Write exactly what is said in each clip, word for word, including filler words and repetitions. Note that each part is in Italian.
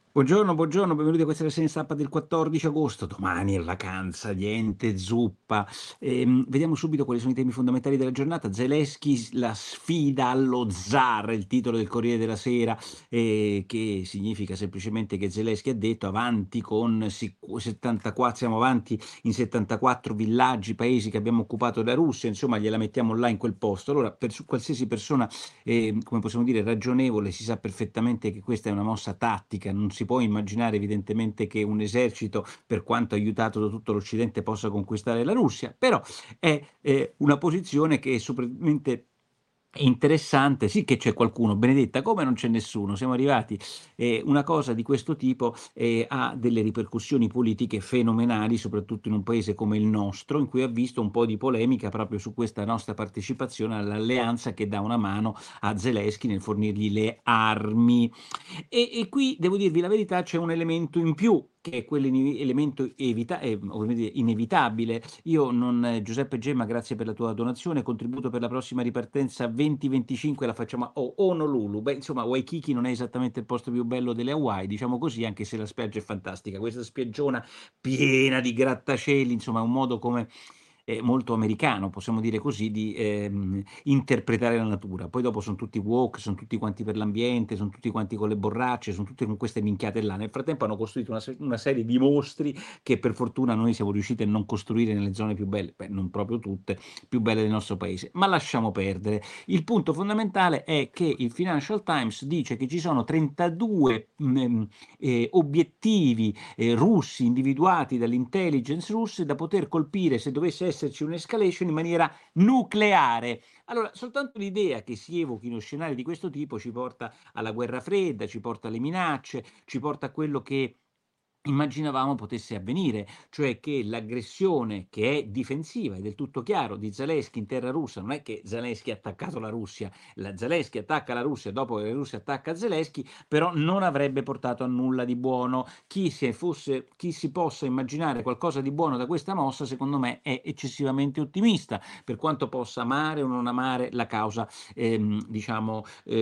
Buongiorno, buongiorno, benvenuti a questa rassegna stampa del quattordici agosto. Domani è vacanza, niente zuppa. Ehm, vediamo subito quali sono i temi fondamentali della giornata. Zelensky, s- la sfida allo zar, il titolo del Corriere della Sera, eh, che significa semplicemente che Zelensky ha detto avanti con sicu- settantaquattro, siamo avanti in settantaquattro villaggi, paesi che abbiamo occupato da Russia, insomma gliela mettiamo là in quel posto. Allora, per su- qualsiasi persona eh, come possiamo dire, ragionevole, si sa perfettamente che questa è una mossa tattica, non si può immaginare evidentemente che un esercito, per quanto aiutato da tutto l'Occidente, possa conquistare la Russia, però è eh, una posizione che è supremamente interessante. Sì che c'è qualcuno, Benedetta, come non c'è nessuno? Siamo arrivati, eh, una cosa di questo tipo eh, ha delle ripercussioni politiche fenomenali, soprattutto in un paese come il nostro, in cui ha visto un po' di polemica proprio su questa nostra partecipazione all'alleanza che dà una mano a Zelensky nel fornirgli le armi. E, e qui devo dirvi la verità, c'è un elemento in più, che è quell'elemento evita- eh, ovviamente inevitabile. Io non, eh, Giuseppe Gemma, grazie per la tua donazione, contributo per la prossima ripartenza duemilaventicinque la facciamo a O- Honolulu. Beh, insomma, Waikiki non è esattamente il posto più bello delle Hawaii, diciamo così, anche se la spiaggia è fantastica. Questa spiaggiona piena di grattacieli, insomma, è un modo come eh, molto americano, possiamo dire così, di ehm, interpretare la natura. Poi dopo sono tutti woke, sono tutti quanti per l'ambiente, sono tutti quanti con le borracce, sono tutti con queste minchiate là. Nel frattempo hanno costruito una, se- una serie di mostri che per fortuna noi siamo riusciti a non costruire nelle zone più belle, beh, non proprio tutte, più belle del nostro paese. Ma lasciamo perdere. Il punto fondamentale è che il Financial Times dice che ci sono trentadue mh, eh, obiettivi eh, russi individuati dall'intelligence russe da poter colpire se dovesse esserci un'escalation in maniera nucleare. Allora, soltanto l'idea che si evochino scenari di questo tipo ci porta alla guerra fredda, ci porta alle minacce, ci porta a quello che immaginavamo potesse avvenire, cioè che l'aggressione che è difensiva, è del tutto chiaro, di Zelensky in terra russa, non è che Zelensky ha attaccato la Russia, la Zelensky attacca la Russia dopo che la Russia attacca Zelensky, però non avrebbe portato a nulla di buono. Chi si, fosse, chi si possa immaginare qualcosa di buono da questa mossa, secondo me, è eccessivamente ottimista, per quanto possa amare o non amare la causa, ehm, diciamo,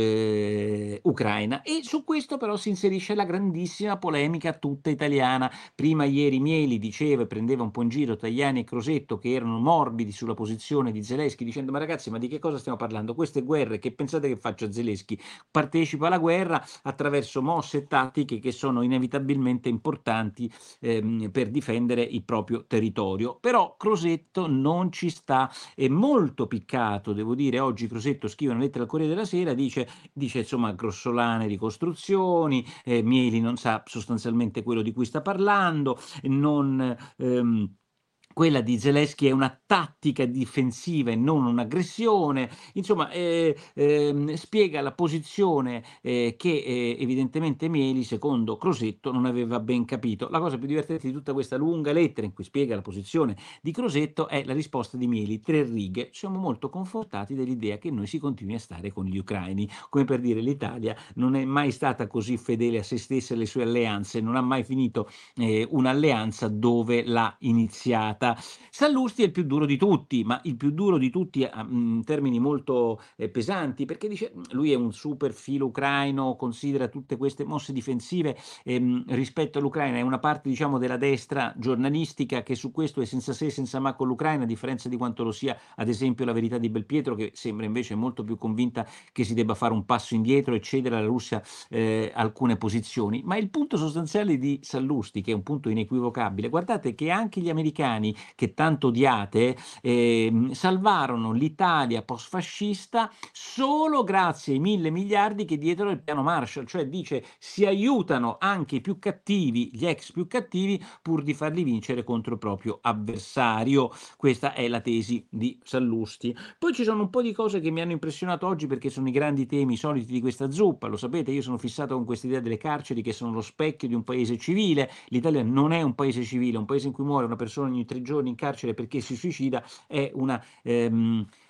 eh, ucraina. E su questo però si inserisce la grandissima polemica tutta italiana. Prima ieri Mieli diceva e prendeva un po' in giro Tajani e Crosetto, che erano morbidi sulla posizione di Zelensky, dicendo: ma ragazzi, ma di che cosa stiamo parlando? Queste guerre, che pensate che faccia Zelensky? Partecipa alla guerra attraverso mosse e tattiche che sono inevitabilmente importanti ehm, per difendere il proprio territorio. Però Crosetto non ci sta, è molto piccato, devo dire. Oggi Crosetto scrive una lettera al Corriere della Sera, dice, dice insomma grossolane ricostruzioni, eh, Mieli non sa sostanzialmente quello di cui sta parlando, non... ehm, quella di Zelensky è una tattica difensiva e non un'aggressione. Insomma, eh, ehm, spiega la posizione eh, che eh, evidentemente Mieli, secondo Crosetto, non aveva ben capito. La cosa più divertente di tutta questa lunga lettera in cui spiega la posizione di Crosetto è la risposta di Mieli, tre righe: siamo molto confortati dell'idea che noi si continui a stare con gli ucraini, come per dire l'Italia non è mai stata così fedele a se stessa e alle sue alleanze, non ha mai finito eh, un'alleanza dove l'ha iniziata. Sallusti è il più duro di tutti, ma il più duro di tutti a- in termini molto eh, pesanti, perché dice lui è un super filo ucraino, considera tutte queste mosse difensive ehm, rispetto all'Ucraina, è una parte diciamo della destra giornalistica che su questo è senza se e senza ma con l'Ucraina, a differenza di quanto lo sia ad esempio la Verità di Belpietro, che sembra invece molto più convinta che si debba fare un passo indietro e cedere alla Russia eh, alcune posizioni. Ma il punto sostanziale di Sallusti, che è un punto inequivocabile, guardate che anche gli americani che tanto odiate ehm, salvarono l'Italia post-fascista solo grazie ai mille miliardi che dietro il piano Marshall, cioè dice si aiutano anche i più cattivi, gli ex più cattivi, pur di farli vincere contro il proprio avversario. Questa è la tesi di Sallusti. Poi ci sono un po' di cose che mi hanno impressionato oggi, perché sono i grandi temi soliti di questa zuppa. Lo sapete, io sono fissato con questa idea delle carceri che sono lo specchio di un paese civile. L'Italia non è un paese civile, un paese in cui muore una persona ogni tre giorni in carcere perché si suicida è una, ehm,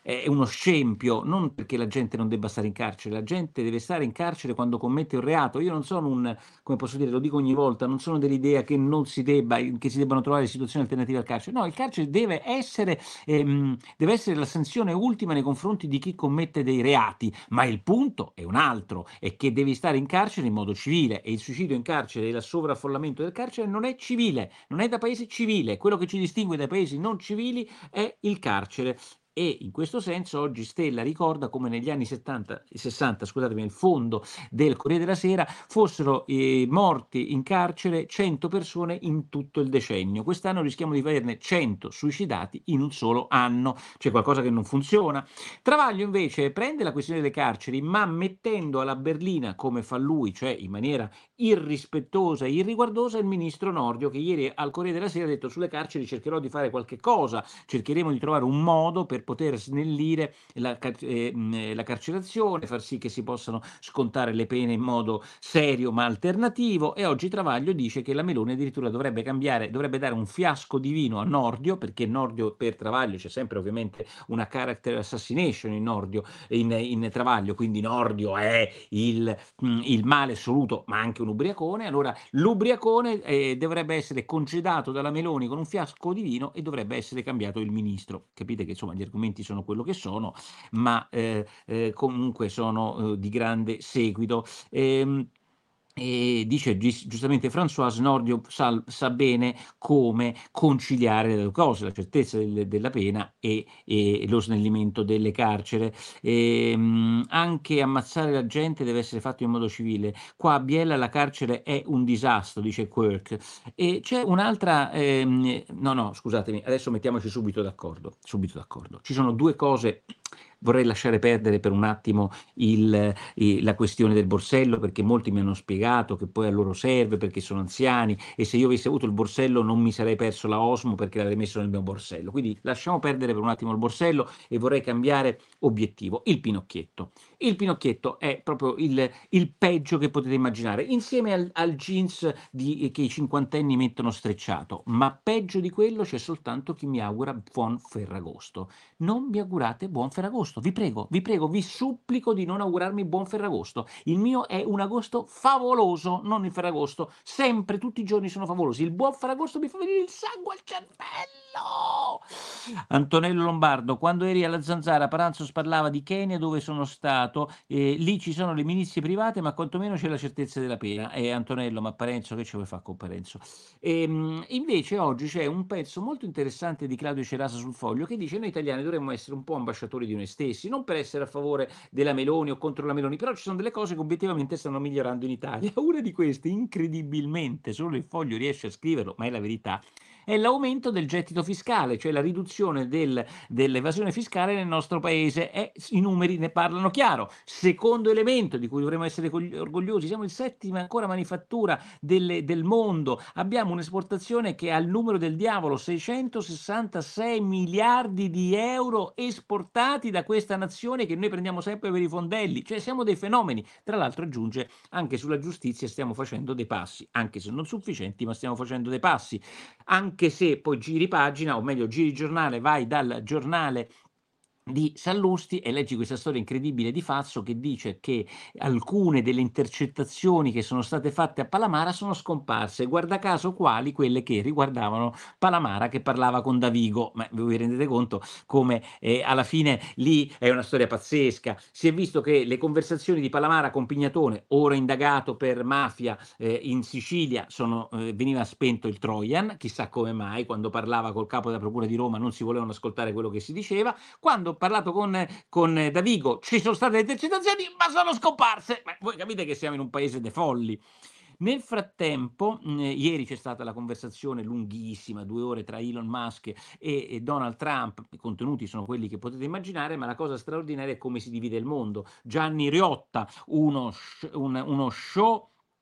è uno scempio, non perché la gente non debba stare in carcere, la gente deve stare in carcere quando commette un reato. Io non sono un, come posso dire, lo dico ogni volta, non sono dell'idea che non si debba che si debbano trovare situazioni alternative al carcere. No, il carcere deve essere ehm, deve essere la sanzione ultima nei confronti di chi commette dei reati, ma il punto è un altro, è che devi stare in carcere in modo civile e il suicidio in carcere e il sovraffollamento del carcere non è civile, non è da paese civile. Quello che ci distingue dai paesi non civili è il carcere. E in questo senso oggi Stella ricorda come negli anni settanta, sessanta, scusatemi, il fondo del Corriere della Sera fossero eh, morti in carcere cento persone in tutto il decennio. Quest'anno rischiamo di vederne cento suicidati in un solo anno. C'è qualcosa che non funziona. Travaglio invece prende la questione delle carceri, ma mettendo alla berlina, come fa lui, cioè in maniera irrispettosa e irriguardosa, il ministro Nordio, che ieri al Corriere della Sera ha detto sulle carceri cercherò di fare qualche cosa, cercheremo di trovare un modo per poter snellire la, car- eh, mh, la carcerazione, far sì che si possano scontare le pene in modo serio ma alternativo. E oggi Travaglio dice che la Meloni addirittura dovrebbe cambiare, dovrebbe dare un fiasco di vino a Nordio, perché Nordio per Travaglio c'è sempre ovviamente una character assassination in Nordio, in, in Travaglio, quindi Nordio è il, mh, il male assoluto, ma anche un ubriacone. Allora l'ubriacone eh, dovrebbe essere congedato dalla Meloni con un fiasco di vino e dovrebbe essere cambiato il ministro. Capite che insomma gli argomenti sono quello che sono, ma eh, eh, comunque sono eh, di grande seguito. Ehm, e dice gis- giustamente François Nordio sa, sa bene come conciliare le due cose, la certezza del- della pena e, e lo snellimento delle carcere. Ehm, anche ammazzare la gente deve essere fatto in modo civile. Qua a Biella la carcere è un disastro, dice Quirk. E c'è un'altra, ehm, no, no, scusatemi, adesso mettiamoci subito d'accordo, subito d'accordo. Ci sono due cose, vorrei lasciare perdere per un attimo il, i- la questione del borsello, perché molti mi hanno spiegato che poi a loro serve perché sono anziani e se io avessi avuto il borsello non mi sarei perso la Osmo perché l'avrei messo nel mio borsello. Quindi lasciamo perdere per un attimo il borsello e vorrei cambiare obiettivo. Il Pinocchietto. Il Pinocchietto è proprio il, il peggio che potete immaginare, insieme al, al jeans di- che i cinquantenni mettono strecciato, ma peggio di quello c'è soltanto chi mi augura buon Ferragosto. Non mi augurate buon Ferragosto, vi prego, vi prego, vi supplico di non augurarmi buon Ferragosto. Il mio è un agosto favoloso, non il Ferragosto. Sempre, tutti i giorni sono favolosi. Il buon Ferragosto mi fa venire il sangue al cervello. Antonello Lombardo, quando eri alla Zanzara, Paranzos parlava di Kenya dove sono stato, eh, lì ci sono le milizie private, ma quantomeno c'è la certezza della pena. E Antonello, ma Parenzo, che ci vuoi fare con Parenzo? Ehm, invece oggi c'è un pezzo molto interessante di Claudio Cerasa sul Foglio che dice noi italiani dovremmo essere un po' ambasciatori di noi stessi, non per essere a favore della Meloni o contro la Meloni, però ci sono delle cose che obiettivamente stanno migliorando in Italia. Una di queste, incredibilmente, solo il Foglio riesce a scriverlo, ma è la verità, è l'aumento del gettito fiscale, cioè la riduzione del- dell'evasione fiscale nel nostro paese. E i numeri ne parlano chiaro. Secondo elemento di cui dovremmo essere cogli- orgogliosi, siamo il settima ancora manifattura delle- del mondo, abbiamo un'esportazione che ha il numero del diavolo, seicentosessantasei miliardi di euro esportati da questa nazione che noi prendiamo sempre per i fondelli, cioè siamo dei fenomeni. Tra l'altro aggiunge anche sulla giustizia stiamo facendo dei passi, anche se non sufficienti, ma stiamo facendo dei passi. Anche se poi giri pagina, o meglio giri giornale, vai dal giornale di Sallusti e leggi questa storia incredibile di Fazzo che dice che alcune delle intercettazioni che sono state fatte a Palamara sono scomparse, guarda caso quali quelle che riguardavano Palamara che parlava con Davigo, ma voi vi rendete conto come eh, alla fine lì è una storia pazzesca. Si è visto che le conversazioni di Palamara con Pignatone, ora indagato per mafia eh, in Sicilia, sono, eh, veniva spento il Trojan, chissà come mai, quando parlava col capo della Procura di Roma non si volevano ascoltare quello che si diceva, quando ho parlato con, con Davigo ci sono state le intercettazioni, ma sono scomparse. Ma voi capite che siamo in un paese dei folli. Nel frattempo, mh, ieri c'è stata la conversazione lunghissima, due ore tra Elon Musk e, e Donald Trump. I contenuti sono quelli che potete immaginare, ma la cosa straordinaria è come si divide il mondo. Gianni Riotta, uno, sh- un- uno show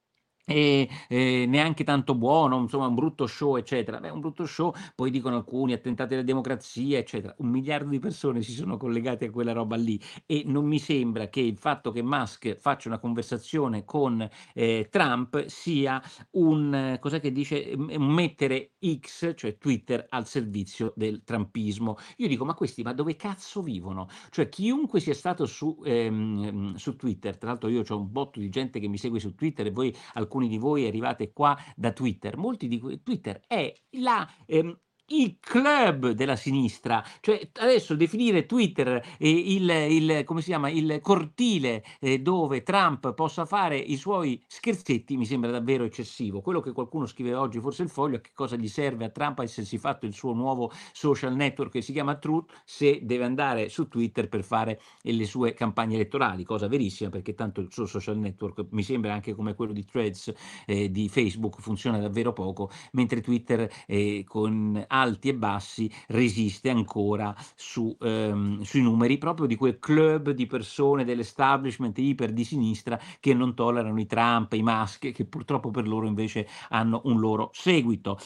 E, ehm, neanche tanto buono, insomma un brutto show, eccetera. Beh, un brutto show, poi dicono alcuni, attentati alla democrazia, eccetera. un miliardo di persone si sono collegate a quella roba lì e non mi sembra che il fatto che Musk faccia una conversazione con, ehm, Trump sia un eh, cos'è che dice, m un mettere X, cioè Twitter, al servizio del trumpismo. Io dico: "Ma questi ma dove cazzo vivono?" Cioè chiunque sia stato su ehm, su Twitter, tra l'altro io c'ho un botto di gente che mi segue su Twitter e voi alcuni di voi arrivate qua da Twitter. Molti di que Twitter è la ehm, il club della sinistra. Cioè adesso definire Twitter, ehm, il il come si chiama, il cortile, ehm, dove Trump possa fare i suoi scherzetti mi sembra davvero eccessivo. Quello che qualcuno scriveva oggi, forse il Foglio, a che cosa gli serve a Trump a essersi fatto il suo nuovo social network che si chiama Truth, se deve andare su Twitter per fare e le sue campagne elettorali, cosa verissima perché tanto il suo social network mi sembra anche come quello di Threads eh, di Facebook funziona davvero poco, mentre Twitter eh, con alti e bassi resiste ancora su, ehm, sui numeri proprio di quel club di persone dell'establishment iper di sinistra che non tollerano i Trump, i Musk, che purtroppo per loro invece hanno un loro seguito.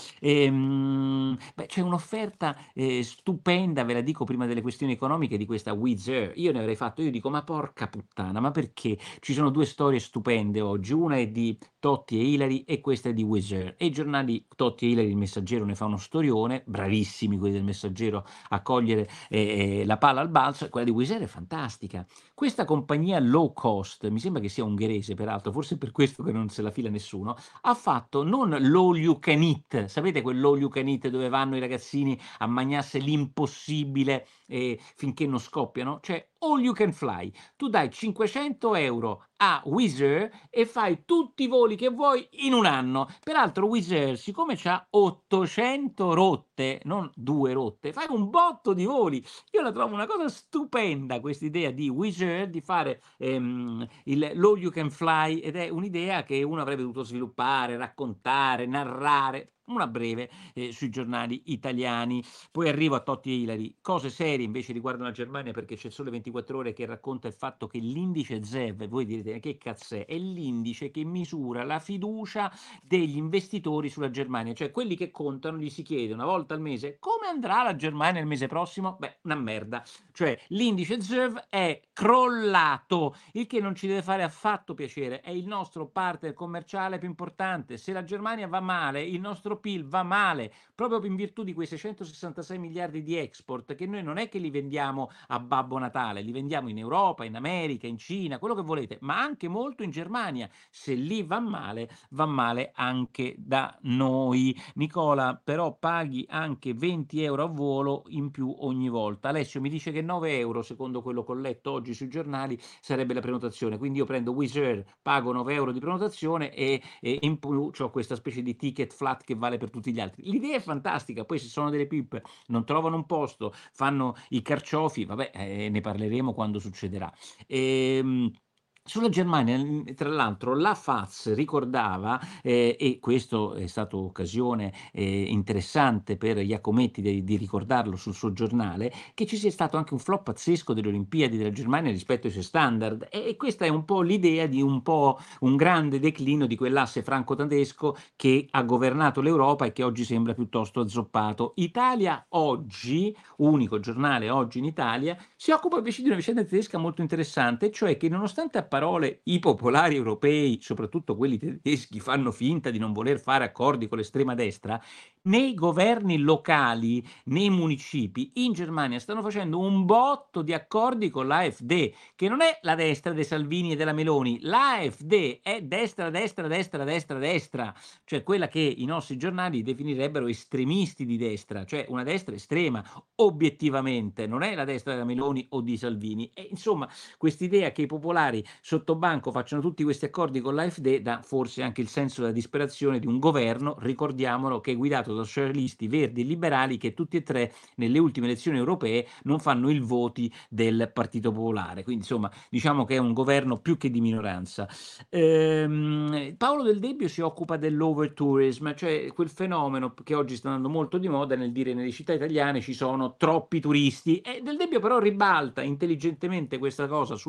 Ehm, beh, c'è un'offerta, ehm, stupenda, ve la dico prima delle questioni economiche, di questa Wizz Air. Io ne avrei fatto io dico: "Ma porca puttana, ma perché?" Ci sono due storie stupende oggi, una è di Totti e Ilary e questa è di Wizz Air. E i giornali Totti e Ilary, il Messaggero ne fa uno storione, bravissimi quelli del Messaggero a cogliere, ehm, la palla al balzo, e quella di Wizz Air è fantastica. Questa compagnia low cost, mi sembra che sia ungherese peraltro, forse è per questo che non se la fila nessuno, ha fatto non l'all you can eat, sapete quell'all you can eat dove vanno i ragazzini a magnasse l'impossibile, ehm, finché non scoppiano? Cioè all you can fly. Tu dai cinquecento euro a Wizz Air e fai tutti i voli che vuoi in un anno. Peraltro Wizz Air, siccome c'ha ottocento rotte, non due rotte, fai un botto di voli. Io la trovo una cosa stupenda quest'idea di Wizz Air di fare, ehm, il l'all you can fly, ed è un'idea che uno avrebbe dovuto sviluppare, raccontare, narrare, una breve, ehm, sui giornali italiani. Poi arrivo a Totti e Ilary. Cose serie invece riguardano la Germania, perché c'è il Sole ventiquattro Ore che racconta il fatto che l'indice Z E V, voi direte: "Che cazz'è?" È l'indice che misura la fiducia degli investitori sulla Germania, cioè quelli che contano gli si chiede una volta al mese: "Come andrà la Germania il mese prossimo?" Beh, una merda. Cioè l'indice Z E V è crollato, il che non ci deve fare affatto piacere. È il nostro partner commerciale più importante. Se la Germania va male, il nostro P I L va male, proprio in virtù di quei seicentosessantasei miliardi di export che noi non è che li vendiamo a Babbo Natale, li vendiamo in Europa, in America, in Cina, quello che volete, ma anche molto in Germania. Se lì va male, va male anche da noi. Nicola, però paghi anche venti euro a volo in più ogni volta. Alessio mi dice che nove euro, secondo quello che ho letto oggi sui giornali, sarebbe la prenotazione. Quindi io prendo Wizz Air, pago nove euro di prenotazione e e in più c'ho questa specie di ticket flat che vale per tutti gli altri. L'idea è fantastica, poi se sono delle pippe, non trovano un posto, fanno i carciofi, vabbè, eh, ne parleremo quando succederà. Ehm, Sulla Germania, mhmm, tra l'altro la F A Z ricordava, ehm, e questo è stato occasione, ehm, interessante per Iacometti de di ricordarlo sul suo giornale, che ci sia stato anche un flop pazzesco delle Olimpiadi della Germania rispetto ai suoi standard, e e questa è un po' l'idea di un po' un grande declino di quell'asse franco-tedesco che ha governato l'Europa e che oggi sembra piuttosto azzoppato. Italia Oggi, unico giornale oggi in Italia, si occupa invece di una vicenda tedesca molto interessante, cioè che nonostante a parole i popolari europei, soprattutto quelli tedeschi, fanno finta di non voler fare accordi con l'estrema destra, nei governi locali, nei municipi, in Germania stanno facendo un botto di accordi con l'A F D, che non è la destra dei Salvini e della Meloni. L'A F D è destra, destra, destra, destra, destra, cioè quella che i nostri giornali definirebbero estremisti di destra, cioè una destra estrema, obiettivamente, non è la destra della Meloni o di Salvini. E insomma, quest'idea che i popolari sotto banco facciano tutti questi accordi con l'A F D dà forse anche il senso della disperazione di un governo, ricordiamolo, che è guidato da socialisti, verdi e liberali, che tutti e tre nelle ultime elezioni europee non fanno il voti del Partito Popolare. Quindi insomma, diciamo che è un governo più che di minoranza. Ehm, Paolo Del Debbio si occupa dell'overtourism, cioè quel fenomeno che oggi sta andando molto di moda nel dire nelle città italiane ci sono troppi turisti, e Del Debbio però ribalta intelligentemente questa cosa sulla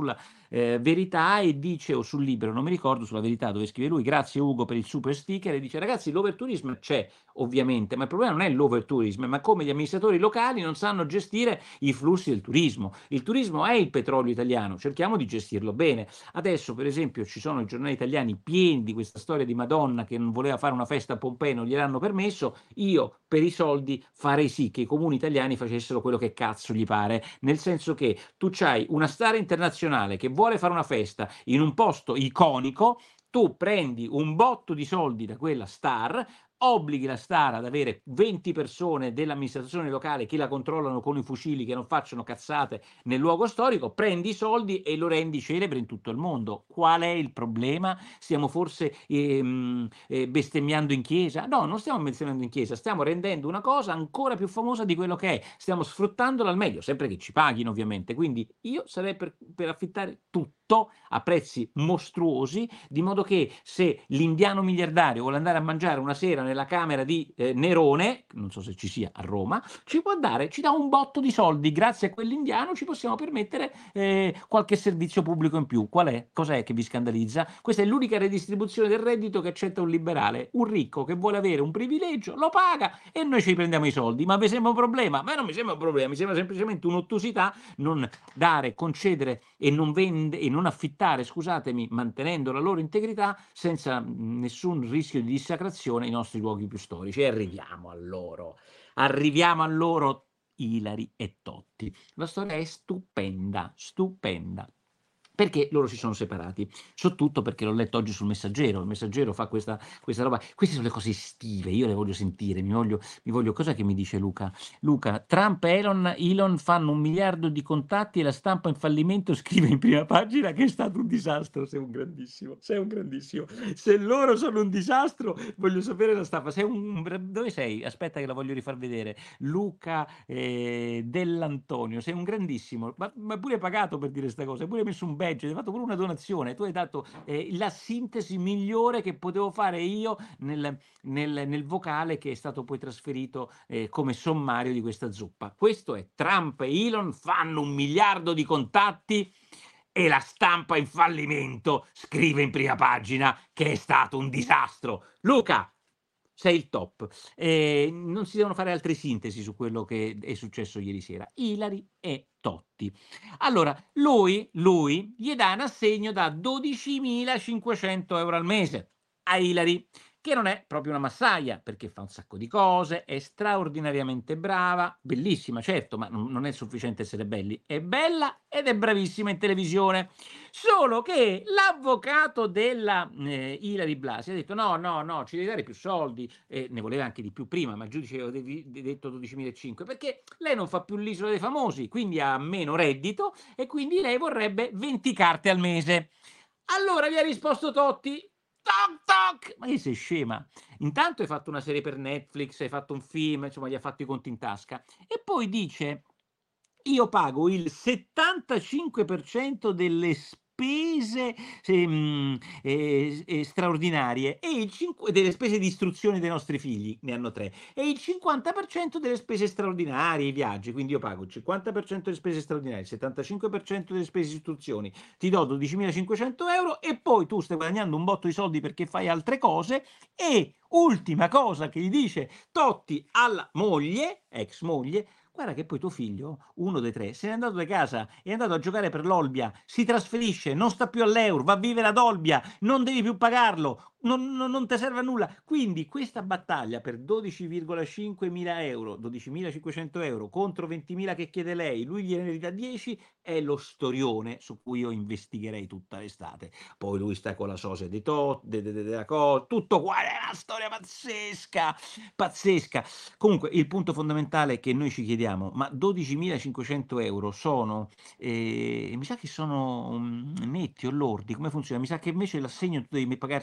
ehm, Verità e dice o sul Libero, non mi ricordo, sulla Verità dove scrive lui: "Grazie Ugo per il super sticker", e dice: "Ragazzi, l'overtourism c'è ovviamente, ma il problema non è l'overtourism, ma come gli amministratori locali non sanno gestire i flussi del turismo. Il turismo è il petrolio italiano, cerchiamo di gestirlo bene". Adesso per esempio ci sono i giornali italiani pieni di questa storia di Madonna che non voleva fare una festa a Pompei, non gliel'hanno permesso. Io per i soldi farei sì che i comuni italiani facessero quello che cazzo gli pare, nel senso che tu c'hai una star internazionale che vuole fare una festa in un posto iconico, tu prendi un botto di soldi da quella star, obblighi la star ad avere venti persone dell'amministrazione locale che la controllano con i fucili, che non facciano cazzate nel luogo storico, prendi i soldi e lo rendi celebre in tutto il mondo. Qual è il problema? Stiamo forse ehm, eh, bestemmiando in chiesa? No, non stiamo bestemmiando in chiesa, stiamo rendendo una cosa ancora più famosa di quello che è, stiamo sfruttandola al meglio, sempre che ci paghino ovviamente. Quindi io sarei per, per affittare tutto a prezzi mostruosi, di modo che se l'indiano miliardario vuole andare a mangiare una sera nella camera di eh, Nerone, non so se ci sia a Roma, ci può dare, ci dà un botto di soldi, grazie a quell'indiano ci possiamo permettere eh, qualche servizio pubblico in più. Qual è? Cos'è che vi scandalizza? Questa è l'unica redistribuzione del reddito che accetta un liberale. Un ricco che vuole avere un privilegio lo paga e noi ci prendiamo i soldi. Ma vi sembra un problema? Ma non mi sembra un problema, mi sembra semplicemente un'ottusità non dare, concedere e non vende e non affittare, scusatemi, mantenendo la loro integrità senza mh, nessun rischio di dissacrazione i nostri luoghi più storici. E arriviamo a loro. Arriviamo a loro Ilari e Totti. La storia è stupenda, stupenda. Perché loro si sono separati? Soprattutto perché l'ho letto oggi sul Messaggero, il Messaggero fa questa questa roba, queste sono le cose estive, io le voglio sentire, mi voglio mi voglio cos'è che mi dice Luca? Luca: "Trump e Elon Elon fanno un miliardo di contatti e la stampa in fallimento scrive in prima pagina che è stato un disastro". Sei un grandissimo, sei un grandissimo. Se loro sono un disastro, voglio sapere la stampa. Sei un bra dove sei? Aspetta che la voglio rifar vedere. Luca, ehm, Dell'Antonio, sei un grandissimo, ma ma pure pagato per dire 'sta cosa, hai pure messo un badge, hai fatto pure una donazione, tu hai dato, ehm, la sintesi migliore che potevo fare io nel nel nel vocale che è stato poi trasferito, ehm, come sommario di questa zuppa. Questo è: Trump e Elon fanno un miliardo di contatti e la stampa in fallimento scrive in prima pagina che è stato un disastro. Luca, sei il top. Ehm, non si devono fare altre sintesi su quello che è successo ieri sera. Ilari e Totti. Allora, lui lui gli dà un assegno da dodicimilacinquecento euro al mese a Ilari, che non è proprio una massaia, perché fa un sacco di cose, è straordinariamente brava, bellissima certo, ma non non è sufficiente essere belli. È bella ed è bravissima in televisione. Solo che l'avvocato della, ehm, Ilary Blasi ha detto: "No, no, no, ci devi dare più soldi", e ne voleva anche di più prima, ma il giudice aveva devi de detto dodicimilacinquecento, perché lei non fa più l'Isola dei Famosi, quindi ha meno reddito e quindi lei vorrebbe venti carte al mese. Allora gli ha risposto Totti: "Toc toc, ma che sei scema? Intanto hai fatto una serie per Netflix, hai fatto un film, insomma gli ha fatto i conti in tasca". E poi dice: "Io pago il settantacinque per cento delle spese, se mhmm, ehm, ehm, straordinarie e il cinque delle spese di istruzione dei nostri figli", ne hanno tre, "e il cinquanta per cento delle spese straordinarie, i viaggi. Quindi io pago il cinquanta per cento delle spese straordinarie, il settantacinque per cento delle spese di istruzioni, ti do dodicimilacinquecento euro e poi tu stai guadagnando un botto di soldi perché fai altre cose". E ultima cosa che gli dice Totti alla moglie, ex moglie: "Guarda che poi tuo figlio, uno dei tre, se n'è andato da casa, è andato a giocare per l'Olbia, si trasferisce, non sta più all'Eur, va a vivere ad Olbia, non devi più pagarlo, non non non te serve a nulla". Quindi questa battaglia per dodici virgola cinque mila euro, dodicimilacinquecento euro contro ventimila che chiede lei, lui gliene ridà dieci, è lo storione su cui io investigherei tutta l'estate. Poi lui sta con la sosia di Tot de de de della co tutto qua, è una storia pazzesca, pazzesca. Comunque il punto fondamentale è che noi ci chiediamo: ma dodicimilacinquecento euro sono, ehm, mi sa che sono, mhmm, netti o lordi, come funziona? Mi sa che invece l'assegno tu devi me pagarci le tasse.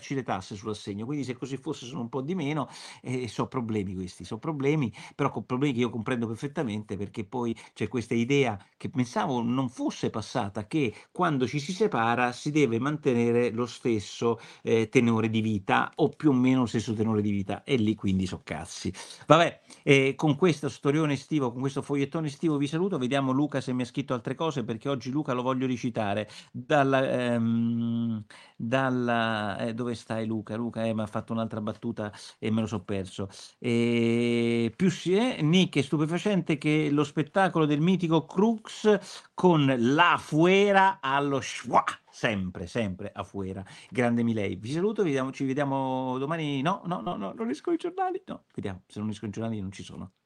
ritornasse sull'assegno. Quindi se così fosse sono un po' di meno, e so' problemi questi, so' problemi, però co problemi che io comprendo perfettamente perché poi c'è questa idea che pensavo non fosse passata, che quando ci si separa si deve mantenere lo stesso, ehm, tenore di vita o più o meno lo stesso tenore di vita e lì quindi so' cazzi. Vabbè, ehm, con questo storione estivo, con questo fogliettone estivo vi saluto, vediamo Luca se mi ha scritto altre cose, perché oggi Luca lo voglio recitare. Dalla ehm, dalla eh, dove stai Luca? Luca, eh, m'ha fatto un'altra battuta e me lo so perso. Ehm, più si è Nick, è stupefacente che lo spettacolo del mitico Crux con La Fuera allo schwa, sempre, sempre a fuera. Grande Milei. Vi saluto, vediamo ci vediamo domani no, no, no, no, non escono i giornali, no, vediamo, se non escono i giornali io non ci sono.